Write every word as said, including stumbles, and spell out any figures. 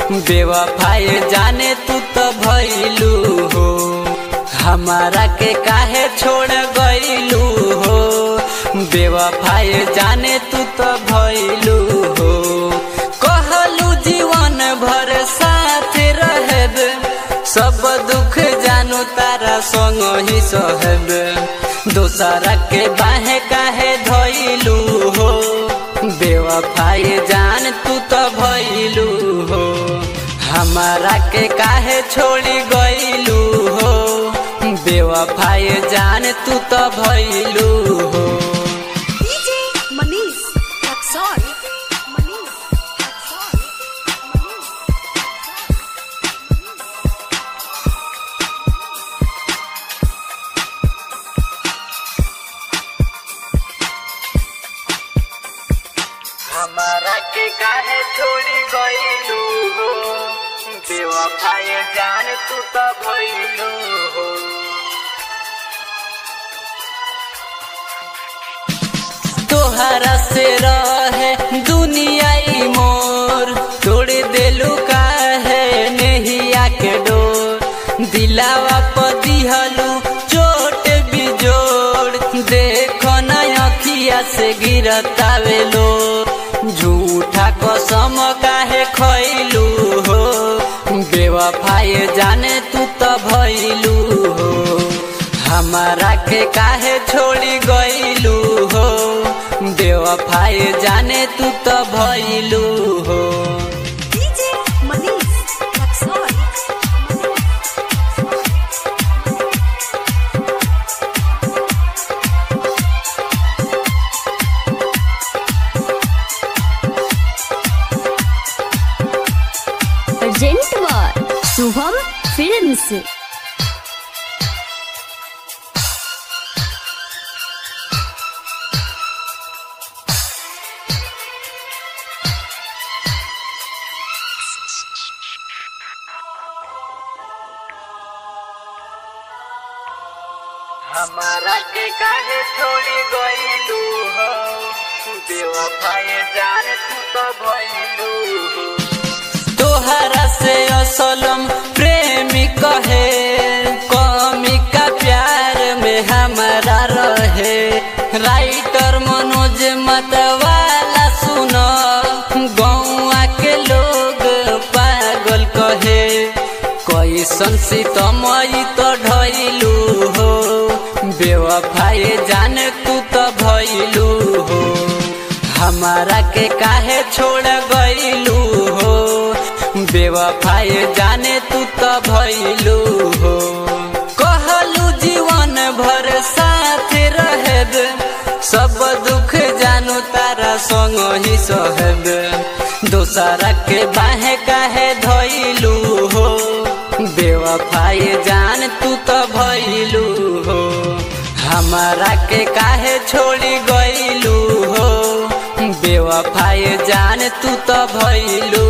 बेवफाई जाने तू तो भइलू हो, हमारा के काहे छोड़ गइलू हो। बेवफाई जाने तू तो भइलू हो, कहलू जीवन भर साथ रहब, सब दुख जानू तारा संग ही सहब। दोसरा के बाहे काहे धइलू हो, बेवफाई जान तू तो भइलू हो, हमारा के काहे छोड़ी गइलू हो। बेवफाई जान तू तो भइलू हो। डीजे मनीष रक्सौल मनीष रक्सौल हमारा के काहे छोड़ी गइलू हो, बेवफाई जान तू तो भइलू हो। तोहरा से रहे दुनियाई मोर, तोड़ देलू काहे नहिया के डोर। दिलावा पर दिहलू चोट बिजोड़, देखो न अखिया से गिरतावे लो। झूठा कसम काहे खइलू हो, बेवफाई जाने तू तो भइलू हो, हमारा के काहे छोड़ी गइलू हो। बेवफाई जाने तू तो भइलू हो। DJ Manish Raxaul present by Shubham films. हमारा के काहे छोड़ी गइलू हो, बेवफाई जान तू तो भइलू हो। तोहरा से असलम प्रेमी कहे, कमी का प्यार में हमारा रहे। राइटर मनोज मतवाला सुनो, गौआ के लोग पागल कहे। कैसन सीतमई तो ढइलू हो, बेवफाई जान तू तो भइलू हो, हमारा के काहे छोड़ गइलू हो। बेवफाई जाने तू तो भइलू हो, कहलू जीवन भर साथ रहब, सब दुख जानू तारा संग ही सहब। दोसरा के बाहे काहे धइलू हो, बेवफाई जान तू तो भइलू हो, हमारा के काहे छोड़ी गइलू हो। बेवफाई जान तू तो भइलू